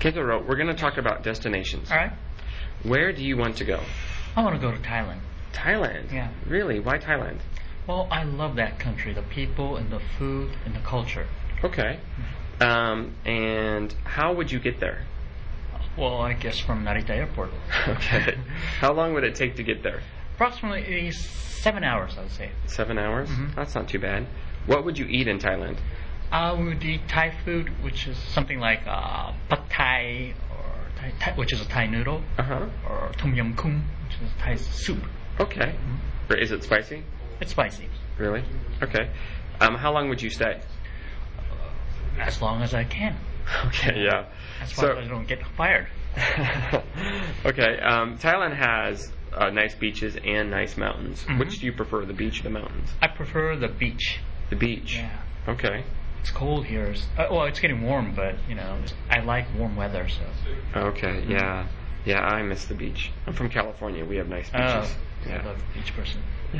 Kekaro, we're going to talk about destinations. All right. Where do you want to go? I want to go to Thailand. Thailand? Yeah. Really? Why Thailand? Well, I love that country, the people and the food and the culture. Okay. And how would you get there? Well, I guess from Narita Airport. Okay. How long would it take to get there? Approximately 7 hours, I would say. 7 hours? Mhm. That's not too bad. What would you eat in Thailand? We would eat Thai food, which is something like pad Thai, or Thai, which is a Thai noodle, Uh-huh. or tom yum kung, which is Thai soup. Okay. Or is it spicy? It's spicy. Really? Okay. How long would you stay? As long as I can. Okay, yeah. That's why I don't get fired. Okay. Thailand has nice beaches and nice mountains. Mhm. Which do you prefer, the beach or the mountains? I prefer the beach. The beach. Yeah. Okay. It's cold here. Well, it's getting warm, but I like warm weather. So. Okay. Yeah. Yeah. I miss the beach. I'm from California. We have nice beaches. I love beach person.